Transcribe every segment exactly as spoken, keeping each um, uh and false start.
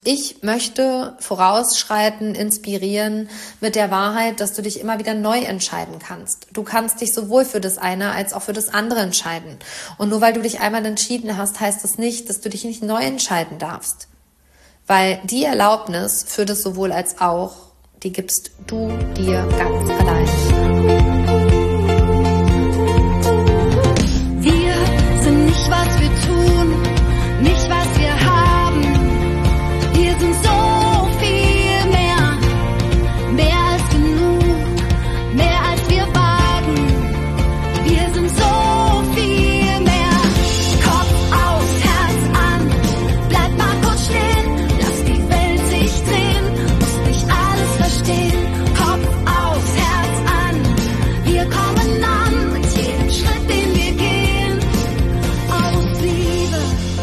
Ich möchte vorausschreiten, inspirieren mit der Wahrheit, dass du dich immer wieder neu entscheiden kannst. Du kannst dich sowohl für das eine als auch für das andere entscheiden. Und nur weil du dich einmal entschieden hast, heißt das nicht, dass du dich nicht neu entscheiden darfst. Weil die Erlaubnis für das sowohl als auch, die gibst du dir ganz allein. Wir sind nicht, was wir tun, nicht, was wir haben. Wir sind so viel mehr, mehr als genug, mehr als wir wagen. Wir sind so viel mehr. Kopf aus, Herz an, bleib mal kurz stehen, lass die Welt sich drehen, musst nicht alles verstehen. Kopf aus, Herz an, wir kommen an mit jedem Schritt, den wir gehen, aus Liebe.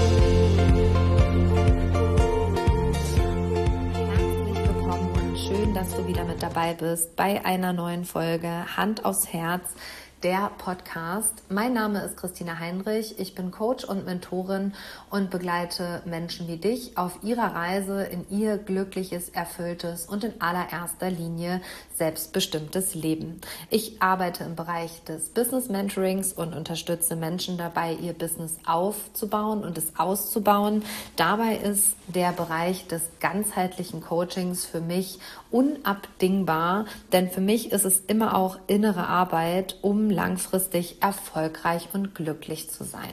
Herzlich willkommen und schön, dass du wieder mit dabei bist bei einer neuen Folge Hand aufs Herz, der Podcast. Mein Name ist Christina Heinrich, ich bin Coach und Mentorin und begleite Menschen wie dich auf ihrer Reise in ihr glückliches, erfülltes und in allererster Linie selbstbestimmtes Leben. Ich arbeite im Bereich des Business Mentorings und unterstütze Menschen dabei, ihr Business aufzubauen und es auszubauen. Dabei ist der Bereich des ganzheitlichen Coachings für mich unabdingbar, denn für mich ist es immer auch innere Arbeit, um langfristig erfolgreich und glücklich zu sein.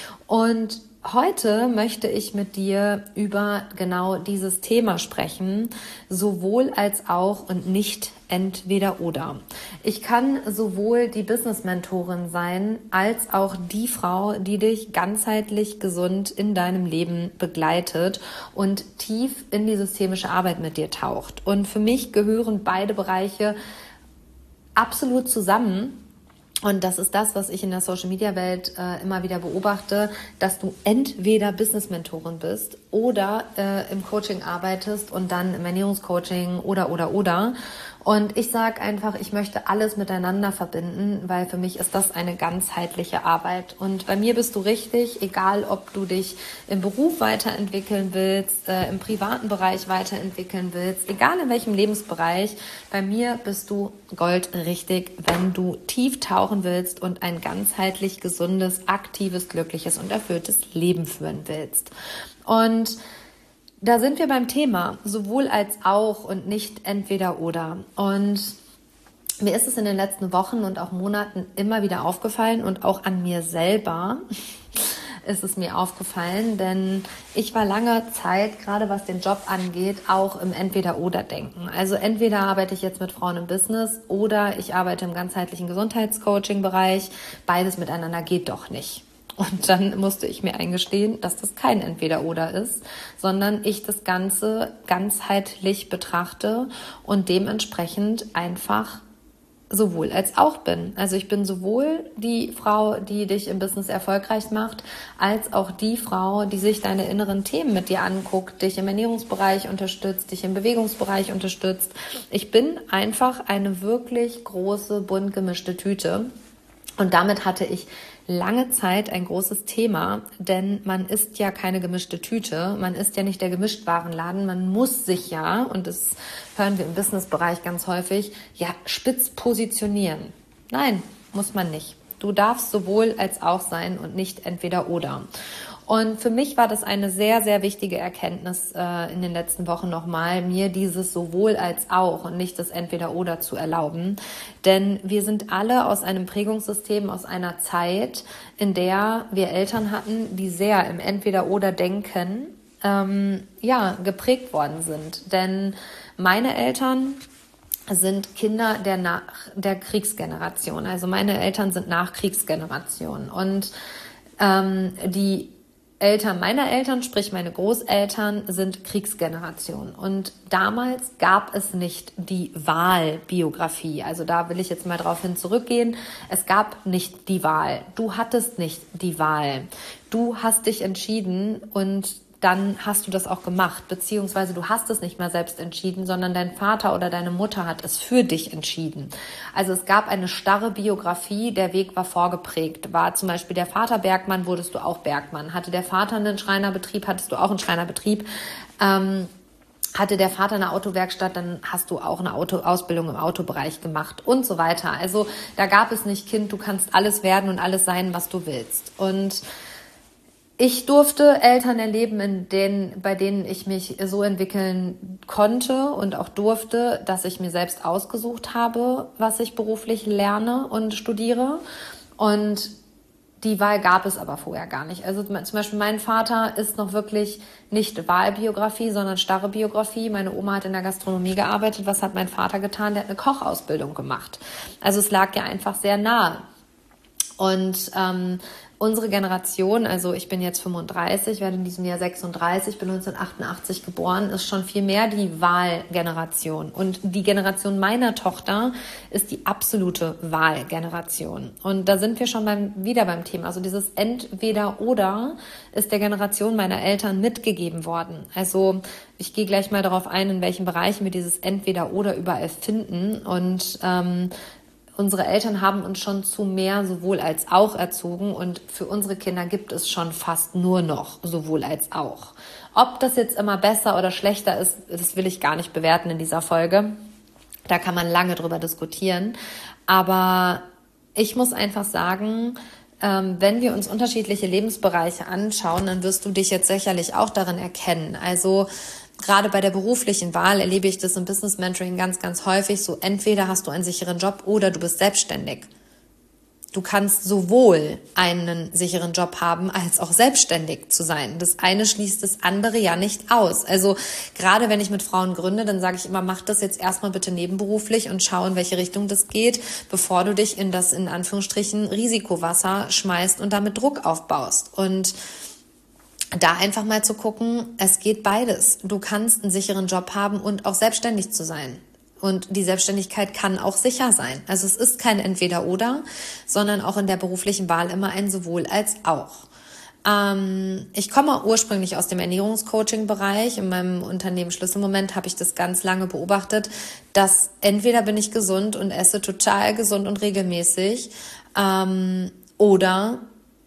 Und heute möchte ich mit dir über genau dieses Thema sprechen, sowohl als auch und nicht entweder oder. Ich kann sowohl die Business-Mentorin sein, als auch die Frau, die dich ganzheitlich gesund in deinem Leben begleitet und tief in die systemische Arbeit mit dir taucht. Und für mich gehören beide Bereiche absolut zusammen. Und das ist das, was ich in der Social-Media-Welt äh, immer wieder beobachte, dass du entweder Business-Mentorin bist oder äh, im Coaching arbeitest und dann im Ernährungscoaching oder, oder, oder. Und ich sage einfach, ich möchte alles miteinander verbinden, weil für mich ist das eine ganzheitliche Arbeit. Und bei mir bist du richtig, egal ob du dich im Beruf weiterentwickeln willst, äh, im privaten Bereich weiterentwickeln willst, egal in welchem Lebensbereich, bei mir bist du goldrichtig, wenn du tief tauchen willst und ein ganzheitlich gesundes, aktives, glückliches und erfülltes Leben führen willst. Und da sind wir beim Thema, sowohl als auch und nicht entweder oder. Und mir ist es in den letzten Wochen und auch Monaten immer wieder aufgefallen und auch an mir selber ist es mir aufgefallen, denn ich war lange Zeit, gerade was den Job angeht, auch im Entweder-Oder-Denken. Also entweder arbeite ich jetzt mit Frauen im Business oder ich arbeite im ganzheitlichen Gesundheitscoaching-Bereich. Beides miteinander geht doch nicht. Und dann musste ich mir eingestehen, dass das kein Entweder-Oder ist, sondern ich das Ganze ganzheitlich betrachte und dementsprechend einfach sowohl als auch bin. Also ich bin sowohl die Frau, die dich im Business erfolgreich macht, als auch die Frau, die sich deine inneren Themen mit dir anguckt, dich im Ernährungsbereich unterstützt, dich im Bewegungsbereich unterstützt. Ich bin einfach eine wirklich große, bunt gemischte Tüte. Und damit hatte ich lange Zeit ein großes Thema, denn man ist ja keine gemischte Tüte, man ist ja nicht der Gemischtwarenladen, man muss sich ja, und das hören wir im Businessbereich ganz häufig, ja spitz positionieren. Nein, muss man nicht. Du darfst sowohl als auch sein und nicht entweder oder. Und für mich war das eine sehr, sehr wichtige Erkenntnis äh, in den letzten Wochen nochmal, mir dieses sowohl als auch und nicht das Entweder-Oder zu erlauben. Denn wir sind alle aus einem Prägungssystem, aus einer Zeit, in der wir Eltern hatten, die sehr im Entweder-Oder-Denken ähm, ja, geprägt worden sind. Denn meine Eltern sind Kinder der, nach, der Kriegsgeneration. Also meine Eltern sind Nachkriegsgeneration. Und ähm, die Eltern meiner Eltern, sprich meine Großeltern, sind Kriegsgeneration. Und damals gab es nicht die Wahlbiografie. Also da will ich jetzt mal drauf hin zurückgehen. Es gab nicht die Wahl. Du hattest nicht die Wahl. Du hast dich entschieden und dann hast du das auch gemacht, beziehungsweise du hast es nicht mehr selbst entschieden, sondern dein Vater oder deine Mutter hat es für dich entschieden. Also es gab eine starre Biografie, der Weg war vorgeprägt. War zum Beispiel der Vater Bergmann, wurdest du auch Bergmann. Hatte der Vater einen Schreinerbetrieb, hattest du auch einen Schreinerbetrieb. Ähm, hatte der Vater eine Autowerkstatt, dann hast du auch eine Auto- Ausbildung im Autobereich gemacht und so weiter. Also da gab es nicht, Kind, du kannst alles werden und alles sein, was du willst. Und ich durfte Eltern erleben, in denen, bei denen ich mich so entwickeln konnte und auch durfte, dass ich mir selbst ausgesucht habe, was ich beruflich lerne und studiere. Und die Wahl gab es aber vorher gar nicht. Also zum Beispiel mein Vater ist noch wirklich nicht Wahlbiografie, sondern starre Biografie. Meine Oma hat in der Gastronomie gearbeitet. Was hat mein Vater getan? Der hat eine Kochausbildung gemacht. Also es lag ja einfach sehr nahe. Und ähm, unsere Generation, also ich bin jetzt fünfunddreißig, werde in diesem Jahr sechsunddreißig, bin neunzehnhundertachtundachtzig geboren, ist schon viel mehr die Wahlgeneration. Und die Generation meiner Tochter ist die absolute Wahlgeneration. Und da sind wir schon beim, wieder beim Thema. Also dieses Entweder-Oder ist der Generation meiner Eltern mitgegeben worden. Also ich gehe gleich mal darauf ein, in welchen Bereichen wir dieses Entweder-Oder überall finden. Und ähm, unsere Eltern haben uns schon zu mehr sowohl als auch erzogen und für unsere Kinder gibt es schon fast nur noch sowohl als auch. Ob das jetzt immer besser oder schlechter ist, das will ich gar nicht bewerten in dieser Folge. Da kann man lange drüber diskutieren. Aber ich muss einfach sagen, wenn wir uns unterschiedliche Lebensbereiche anschauen, dann wirst du dich jetzt sicherlich auch darin erkennen. Also gerade bei der beruflichen Wahl erlebe ich das im Business Mentoring ganz, ganz häufig. So entweder hast du einen sicheren Job oder du bist selbstständig. Du kannst sowohl einen sicheren Job haben, als auch selbstständig zu sein. Das eine schließt das andere ja nicht aus. Also gerade wenn ich mit Frauen gründe, dann sage ich immer, mach das jetzt erstmal bitte nebenberuflich und schau, in welche Richtung das geht, bevor du dich in das, in Anführungsstrichen, Risikowasser schmeißt und damit Druck aufbaust. Und da einfach mal zu gucken, es geht beides. Du kannst einen sicheren Job haben und auch selbstständig zu sein. Und die Selbstständigkeit kann auch sicher sein. Also es ist kein Entweder-Oder, sondern auch in der beruflichen Wahl immer ein sowohl als auch. Ähm, ich komme ursprünglich aus dem Ernährungscoaching-Bereich. In meinem Unternehmen Schlüsselmoment habe ich das ganz lange beobachtet, dass entweder bin ich gesund und esse total gesund und regelmäßig, ähm, oder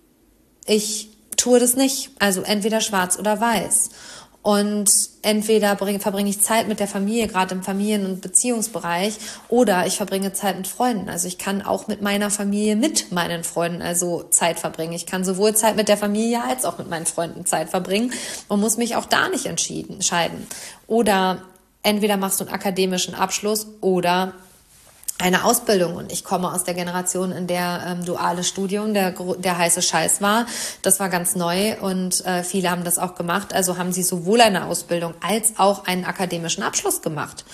ich tue das nicht, also entweder schwarz oder weiß. Und entweder bring, verbringe ich Zeit mit der Familie, gerade im Familien- und Beziehungsbereich, oder ich verbringe Zeit mit Freunden. Also ich kann auch mit meiner Familie, mit meinen Freunden also Zeit verbringen. Ich kann sowohl Zeit mit der Familie als auch mit meinen Freunden Zeit verbringen und muss mich auch da nicht entschieden, entscheiden. Oder entweder machst du einen akademischen Abschluss oder eine Ausbildung. Und ich komme aus der Generation, in der ähm, duales Studium der, der heiße Scheiß war. Das war ganz neu und äh, viele haben das auch gemacht. Also haben sie sowohl eine Ausbildung als auch einen akademischen Abschluss gemacht.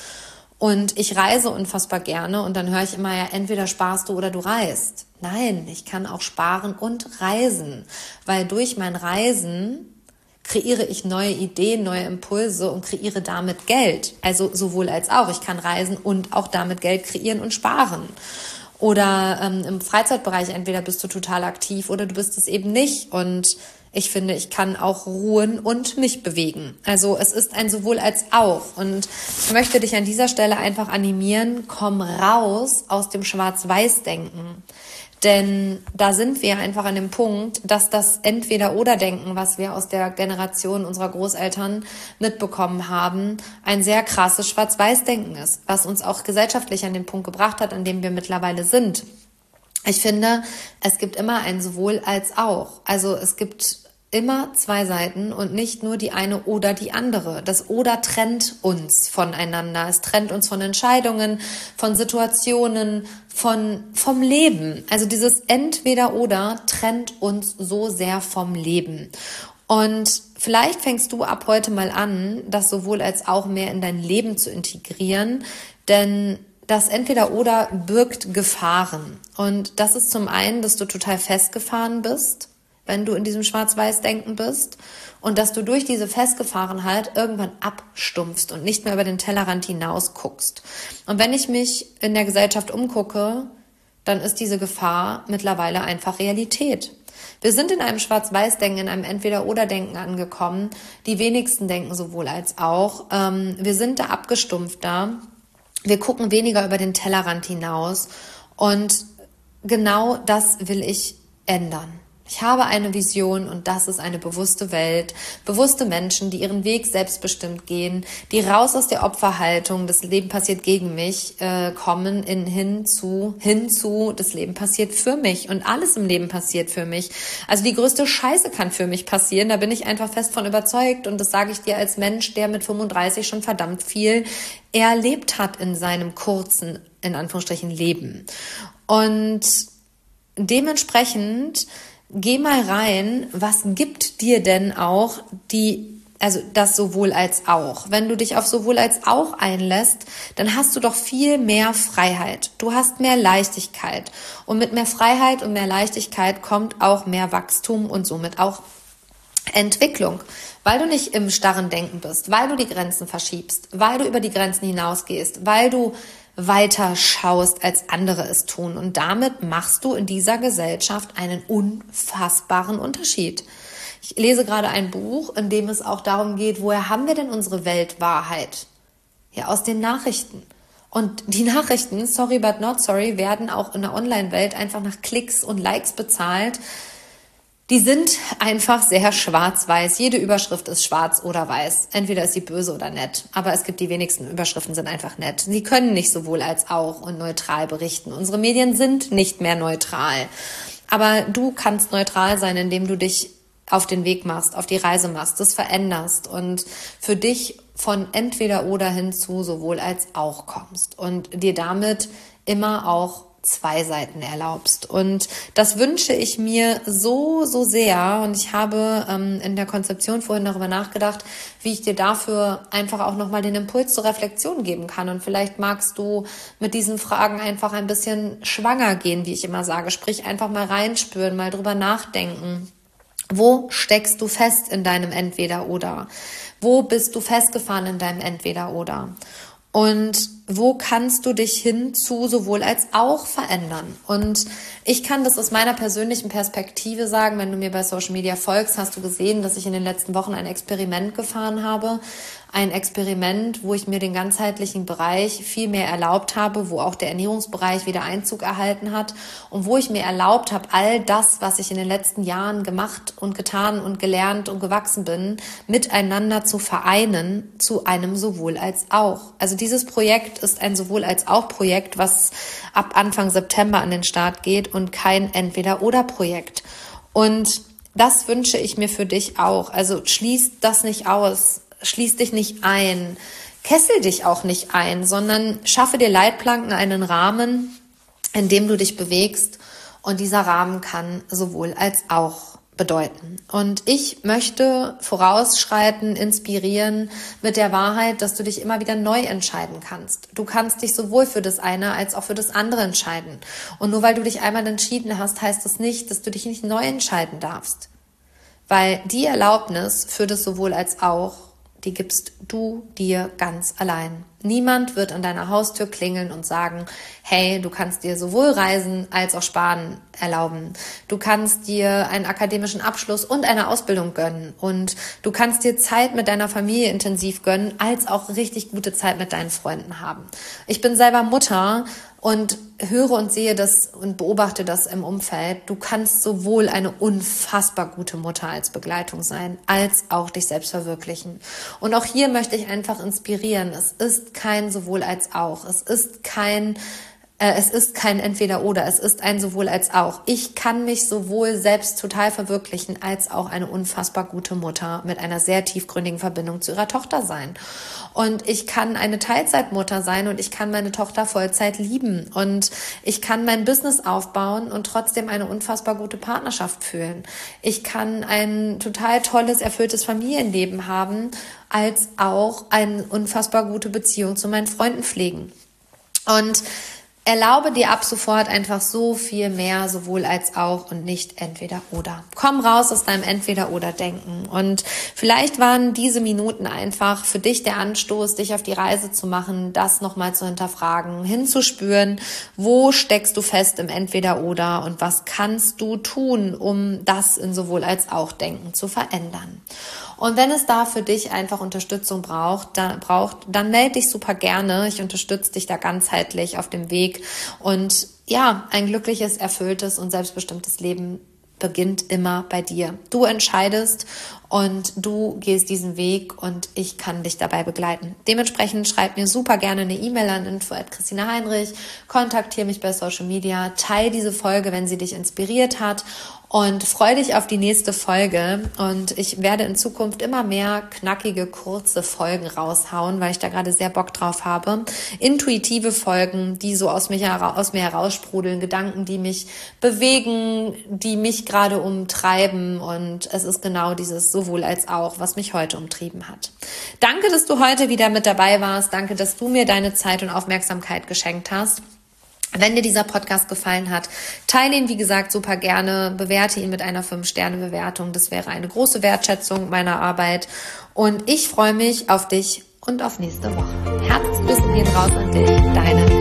Und ich reise unfassbar gerne und dann höre ich immer, ja, entweder sparst du oder du reist. Nein, ich kann auch sparen und reisen, weil durch mein Reisen kreiere ich neue Ideen, neue Impulse und kreiere damit Geld. Also sowohl als auch. Ich kann reisen und auch damit Geld kreieren und sparen. Oder ähm, im Freizeitbereich entweder bist du total aktiv oder du bist es eben nicht. Und ich finde, ich kann auch ruhen und mich bewegen. Also es ist ein sowohl als auch. Und ich möchte dich an dieser Stelle einfach animieren, komm raus aus dem Schwarz-Weiß-Denken. Denn da sind wir einfach an dem Punkt, dass das Entweder-Oder-Denken, was wir aus der Generation unserer Großeltern mitbekommen haben, ein sehr krasses Schwarz-Weiß-Denken ist, was uns auch gesellschaftlich an den Punkt gebracht hat, an dem wir mittlerweile sind. Ich finde, es gibt immer ein sowohl als auch. Also es gibt immer zwei Seiten und nicht nur die eine oder die andere. Das Oder trennt uns voneinander. Es trennt uns von Entscheidungen, von Situationen, von vom Leben. Also dieses Entweder-Oder trennt uns so sehr vom Leben. Und vielleicht fängst du ab heute mal an, das sowohl als auch mehr in dein Leben zu integrieren, denn das Entweder-Oder birgt Gefahren. Und das ist zum einen, dass du total festgefahren bist, wenn du in diesem Schwarz-Weiß-Denken bist und dass du durch diese Festgefahrenheit irgendwann abstumpfst und nicht mehr über den Tellerrand hinaus guckst. Und wenn ich mich in der Gesellschaft umgucke, dann ist diese Gefahr mittlerweile einfach Realität. Wir sind in einem Schwarz-Weiß-Denken, in einem Entweder-Oder-Denken angekommen. Die wenigsten denken sowohl als auch. Wir sind da abgestumpfter. Wir gucken weniger über den Tellerrand hinaus. Und genau das will ich ändern. Ich habe eine Vision und das ist eine bewusste Welt, bewusste Menschen, die ihren Weg selbstbestimmt gehen, die raus aus der Opferhaltung, das Leben passiert gegen mich, äh, kommen in hin zu, hin zu, das Leben passiert für mich und alles im Leben passiert für mich. Also die größte Scheiße kann für mich passieren, da bin ich einfach fest von überzeugt und das sage ich dir als Mensch, der mit fünfunddreißig schon verdammt viel erlebt hat in seinem kurzen, in Anführungsstrichen, Leben. Und dementsprechend geh mal rein, was gibt dir denn auch die, also das sowohl als auch. Wenn du dich auf sowohl als auch einlässt, dann hast du doch viel mehr Freiheit. Du hast mehr Leichtigkeit. Und mit mehr Freiheit und mehr Leichtigkeit kommt auch mehr Wachstum und somit auch Entwicklung. Weil du nicht im starren Denken bist, weil du die Grenzen verschiebst, weil du über die Grenzen hinausgehst, weil du weiter schaust, als andere es tun. Und damit machst du in dieser Gesellschaft einen unfassbaren Unterschied. Ich lese gerade ein Buch, in dem es auch darum geht, woher haben wir denn unsere Weltwahrheit? Ja, aus den Nachrichten. Und die Nachrichten, sorry but not sorry, werden auch in der Online-Welt einfach nach Klicks und Likes bezahlt. Die sind einfach sehr schwarz-weiß. Jede Überschrift ist schwarz oder weiß. Entweder ist sie böse oder nett. Aber es gibt die wenigsten Überschriften, sind einfach nett. Sie können nicht sowohl als auch und neutral berichten. Unsere Medien sind nicht mehr neutral. Aber du kannst neutral sein, indem du dich auf den Weg machst, auf die Reise machst, das veränderst und für dich von entweder oder hin zu sowohl als auch kommst und dir damit immer auch zwei Seiten erlaubst. Und das wünsche ich mir so, so sehr. Und ich habe ähm, in der Konzeption vorhin darüber nachgedacht, wie ich dir dafür einfach auch nochmal den Impuls zur Reflexion geben kann. Und vielleicht magst du mit diesen Fragen einfach ein bisschen schwanger gehen, wie ich immer sage. Sprich, einfach mal reinspüren, mal drüber nachdenken. Wo steckst du fest in deinem Entweder-Oder? Wo bist du festgefahren in deinem Entweder-Oder? Und wo kannst du dich hin zu sowohl als auch verändern? Und ich kann das aus meiner persönlichen Perspektive sagen, wenn du mir bei Social Media folgst, hast du gesehen, dass ich in den letzten Wochen ein Experiment gefahren habe. Ein Experiment, wo ich mir den ganzheitlichen Bereich viel mehr erlaubt habe, wo auch der Ernährungsbereich wieder Einzug erhalten hat und wo ich mir erlaubt habe, all das, was ich in den letzten Jahren gemacht und getan und gelernt und gewachsen bin, miteinander zu vereinen zu einem sowohl als auch. Also dieses Projekt ist ein sowohl als auch Projekt, was ab Anfang September an den Start geht und kein Entweder-oder-Projekt. Und das wünsche ich mir für dich auch. Also schließ das nicht aus. Schließ dich nicht ein, kessel dich auch nicht ein, sondern schaffe dir Leitplanken, einen Rahmen, in dem du dich bewegst. Und dieser Rahmen kann sowohl als auch bedeuten. Und ich möchte vorausschreiten, inspirieren mit der Wahrheit, dass du dich immer wieder neu entscheiden kannst. Du kannst dich sowohl für das eine als auch für das andere entscheiden. Und nur weil du dich einmal entschieden hast, heißt das nicht, dass du dich nicht neu entscheiden darfst. Weil die Erlaubnis für das sowohl als auch, die gibst du dir ganz allein. Niemand wird an deiner Haustür klingeln und sagen, hey, du kannst dir sowohl Reisen als auch Sparen erlauben. Du kannst dir einen akademischen Abschluss und eine Ausbildung gönnen. Und du kannst dir Zeit mit deiner Familie intensiv gönnen, als auch richtig gute Zeit mit deinen Freunden haben. Ich bin selber Mutter und höre und sehe das und beobachte das im Umfeld. Du kannst sowohl eine unfassbar gute Mutter als Begleitung sein, als auch dich selbst verwirklichen. Und auch hier möchte ich einfach inspirieren. Es ist kein sowohl als auch. Es ist kein äh, es ist kein Entweder-oder. Es ist ein sowohl als auch. Ich kann mich sowohl selbst total verwirklichen, als auch eine unfassbar gute Mutter mit einer sehr tiefgründigen Verbindung zu ihrer Tochter sein. Und ich kann eine Teilzeitmutter sein und ich kann meine Tochter Vollzeit lieben. Und ich kann mein Business aufbauen und trotzdem eine unfassbar gute Partnerschaft fühlen. Ich kann ein total tolles, erfülltes Familienleben haben, als auch eine unfassbar gute Beziehung zu meinen Freunden pflegen. Und erlaube dir ab sofort einfach so viel mehr, sowohl als auch und nicht entweder oder. Komm raus aus deinem Entweder-oder-Denken. Und vielleicht waren diese Minuten einfach für dich der Anstoß, dich auf die Reise zu machen, das nochmal zu hinterfragen, hinzuspüren, wo steckst du fest im Entweder-oder und was kannst du tun, um das in sowohl als auch Denken zu verändern. Und wenn es da für dich einfach Unterstützung braucht, dann, braucht, dann melde dich super gerne. Ich unterstütze dich da ganzheitlich auf dem Weg und ja, ein glückliches, erfülltes und selbstbestimmtes Leben beginnt immer bei dir. Du entscheidest und du gehst diesen Weg und ich kann dich dabei begleiten. Dementsprechend schreib mir super gerne eine E-Mail an info at christina heinrich, kontaktiere mich bei Social Media, teile diese Folge, wenn sie dich inspiriert hat und freu dich auf die nächste Folge. Und ich werde in Zukunft immer mehr knackige, kurze Folgen raushauen, weil ich da gerade sehr Bock drauf habe. Intuitive Folgen, die so aus mir, aus mir heraussprudeln, Gedanken, die mich bewegen, die mich gerade umtreiben. Und es ist genau dieses sowohl als auch, was mich heute umtrieben hat. Danke, dass du heute wieder mit dabei warst. Danke, dass du mir deine Zeit und Aufmerksamkeit geschenkt hast. Wenn dir dieser Podcast gefallen hat, teile ihn, wie gesagt, super gerne, bewerte ihn mit einer fünf Sterne Bewertung. Das wäre eine große Wertschätzung meiner Arbeit. Und ich freue mich auf dich und auf nächste Woche. Herzensgrüße gehen raus an dich, deine